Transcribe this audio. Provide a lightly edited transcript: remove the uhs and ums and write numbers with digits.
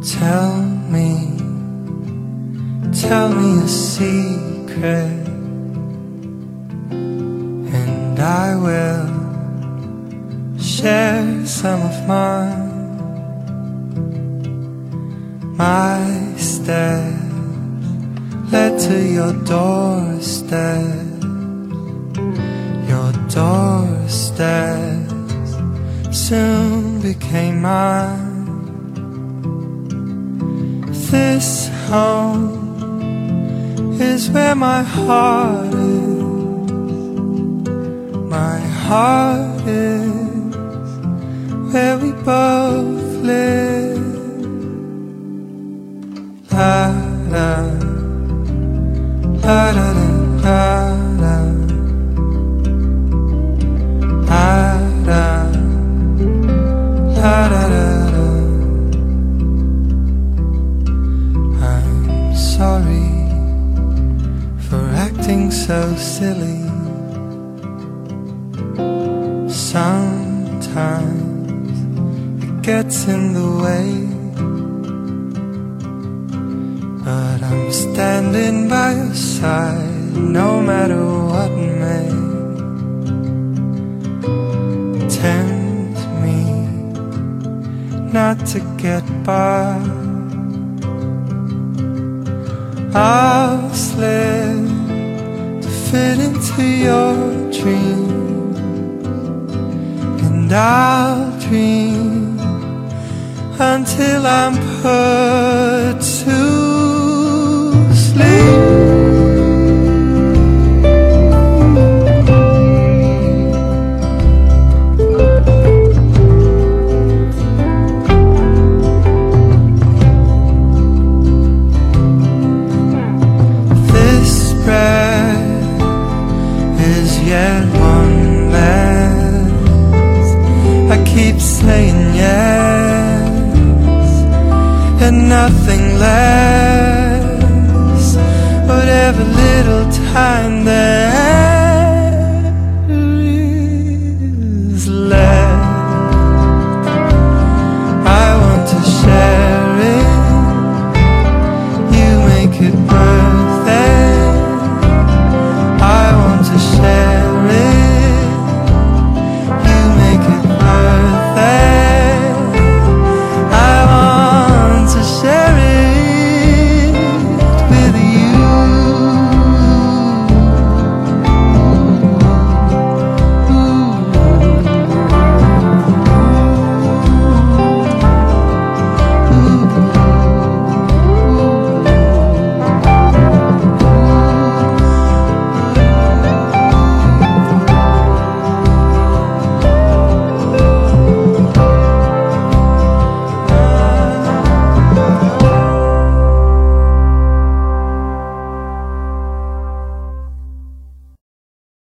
Tell me a secret, and I will share some of mine. My steps led to your doorstep. Your doorsteps soon became mine. This home is where my heart is. My heart is where we both live. La da, la da da da da, la da, la da da da. I'm sorry for acting so silly. Sometimes it gets in the way, but I'm standing by your side no matter what may tempt me not to get by. I'll slip to fit into your dreams, and I'll dream until I'm put to sleep. Yet one less. I keep saying yes, and nothing less. Whatever little time there